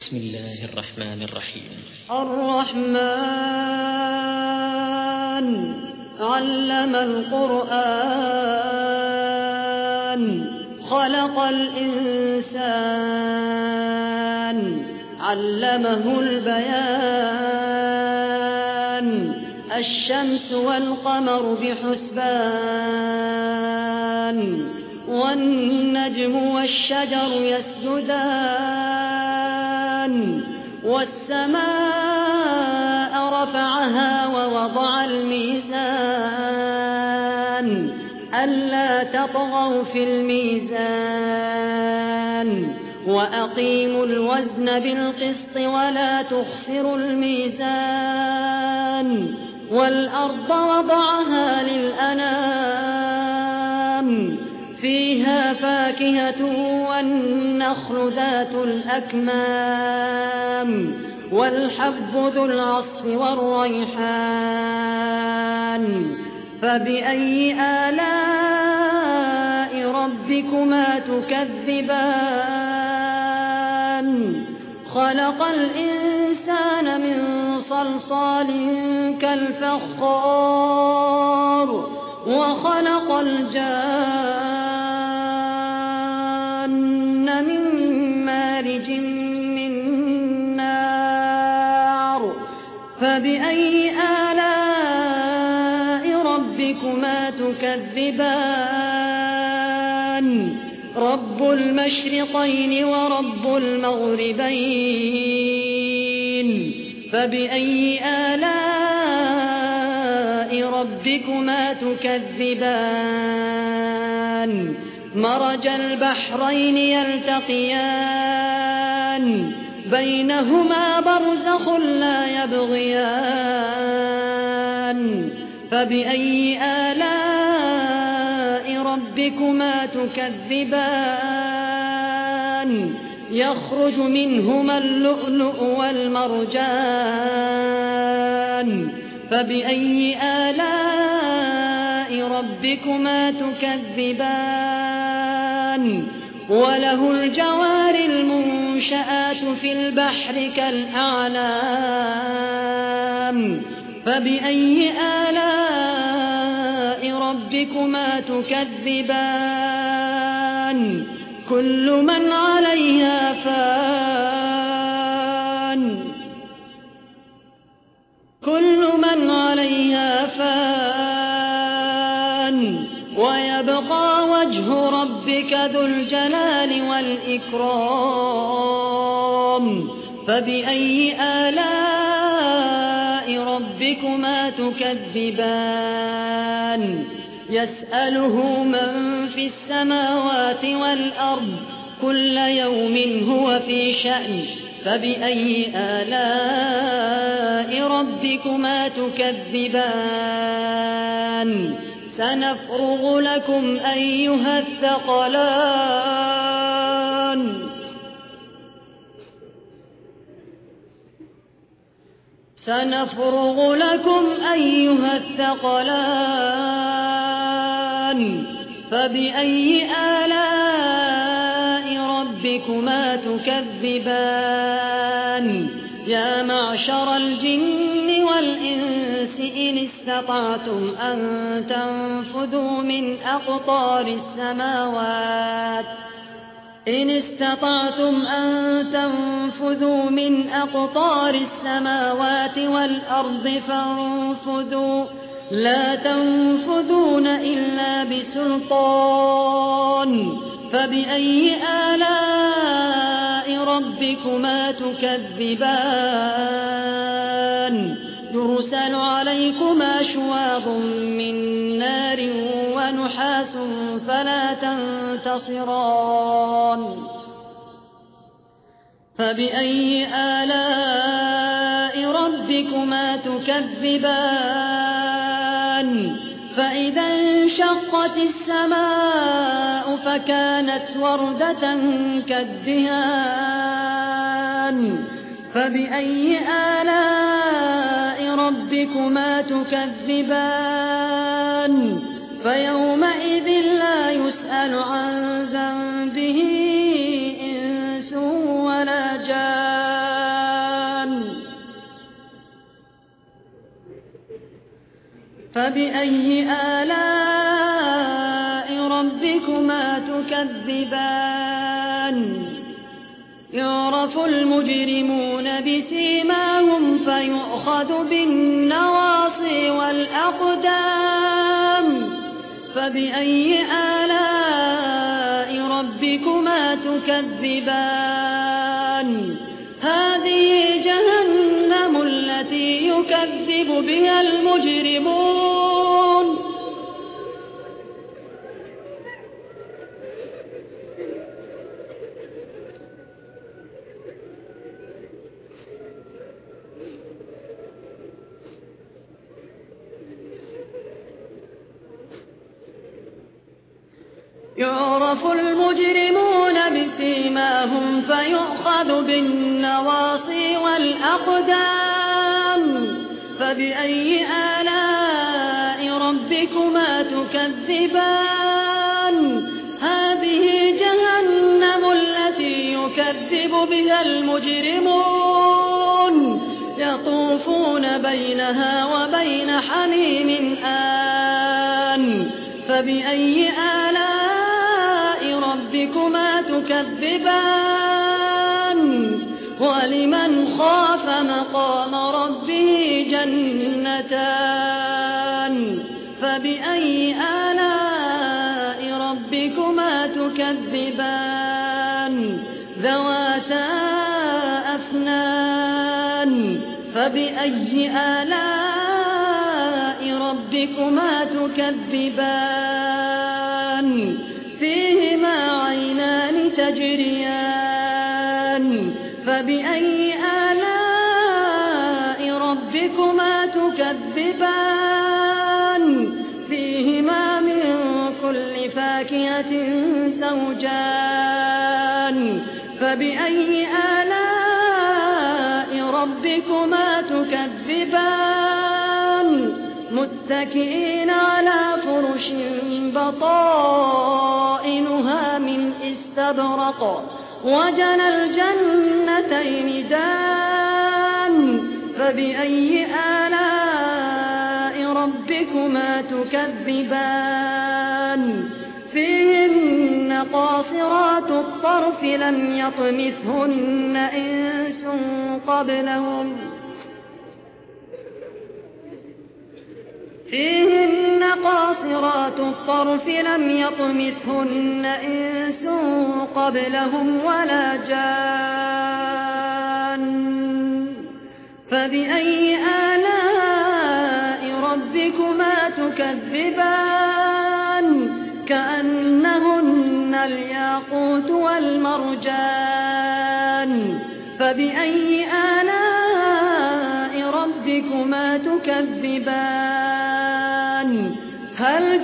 بسم الله الرحمن الرحيم. الرحمن علم القرآن خلق الإنسان علمه البيان الشمس والقمر بحسبان والنجم والشجر يسجدان والسماء رفعها ووضع الميزان ألا تطغوا في الميزان وأقيموا الوزن بالقسط ولا تخسروا الميزان والأرض وضعها للأنام فيها فاكهة والنخل ذات الأكمام والحب ذو العصف والريحان فبأي آلاء ربكما تكذبان خلق الإنسان من صلصال كالفخار وخلق الجان من مارج من نار فبأي آلاء ربكما تكذبان رب المشرقين ورب المغربين فبأي آلاء ربكما تكذبان مرج البحرين يلتقيان بينهما برزخ لا يبغيان فبأي آلاء ربكما تكذبان يخرج منهما اللؤلؤ والمرجان فبأي آلاء ربكما تكذبان وله الجوار المنشآت في البحر كالأعلام فبأي آلاء ربكما تكذبان كل من عليها فان ويبقى وجه ربك ذو الجلال والإكرام فبأي آلاء ربكما تكذبان يسأله من في السماوات والأرض كل يوم هو في شأن فبأي آلاء ربكما تكذبان سنفرغ لكم أيها الثقلان فبأي آلاء ربكما تكذبان يا معشر الجن والإنس إن استطعتم أن تنفذوا من أقطار السماوات والأرض فانفذوا لا تنفذون إلا بسلطان فبأي آلاء ربكما تكذبان يرسل عليكما شواظ من نار ونحاس فلا تنتصران فبأي آلاء ربكما تكذبان فإذا انشقت السماء فكانت وردة كالدهان فبأي آلاء ربكما تكذبان فيومئذ لا يسأل عن ذنبه إنس ولا جان فبأي آلاء ربكما تكذبان يعرف المجرمون بسيماهم فيؤخذ بالنواصي والأقدام فبأي آلاء ربكما تكذبان هذه جهنم التي يكذب بها المجرمون يعرف المجرمون بسيماهم فيؤخذ بالنواصي والأقدام فبأي آلاء ربكما تكذبان هذه جهنم التي يكذب بها المجرمون يطوفون بينها وبين حميم آن فبأي آلاء ربكما تكذبان ولمن خاف مقام ربه جنتان فبأي آلاء ربكما تكذبان ذواتا أفنان فبأي آلاء ربكما تكذبان فيهما عينان تجريان فبأي آلاء ربكما تكذبان فيهما من كل فاكهة زوجان فبأي آلاء ربكما تكذبان متكئين على فرش بطائنها من استبرق وجنى الجنتين دان فبأي آلاء ربكما تكذبان فيهن قاصرات الطرف لم يطمثهن إنس قبلهم فيهن قاصرات الطرف لم يطمثهن إنس قبلهم ولا جان فبأي آلاء ربكما تكذبان كأنهن الياقوت والمرجان فبأي آلاء ربكما تكذبان هل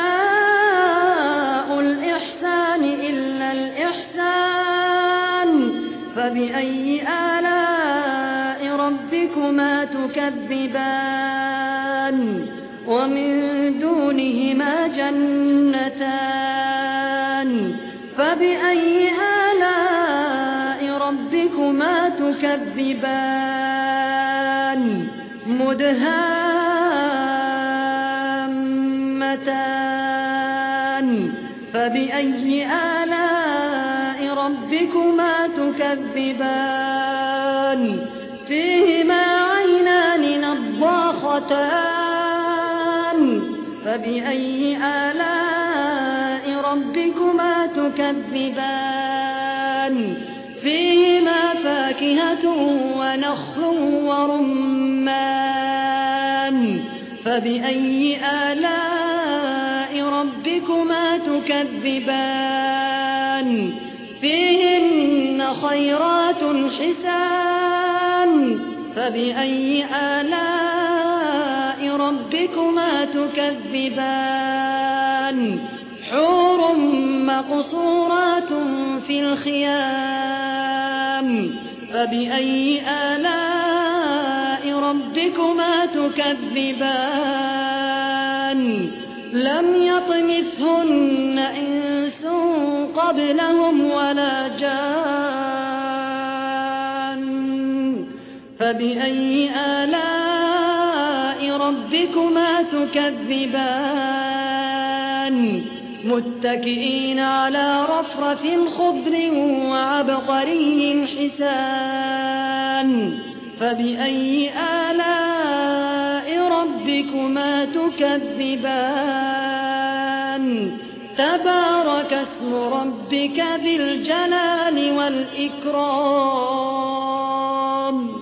جزاء الإحسان إلا الإحسان فبأي آلاء ربكما تكذبان ومن دونهما جنتان فبأي آلاء ربكما تكذبان مدهامتان فبأي آلاء ربكما تكذبان فيهما عينان نضاختان فبأي آلاء ربكما تكذبان فيهما فاكهة ونخل ورمان فبأي آلاء ربكما تكذبان فيهن خيرات حسان فبأي آلاء ربكما تكذبان حور مقصورات في الخيام فبأي آلاء ربكما تكذبان لم يطمثهن إنس قبلهم ولا جان فبأي آلاء ربكما تكذبان متكئين على رفرف خضر وعبقري حسان فبأي آلاء ربكما تكذبان تبارك اسم ربك ذي الجلال والإكرام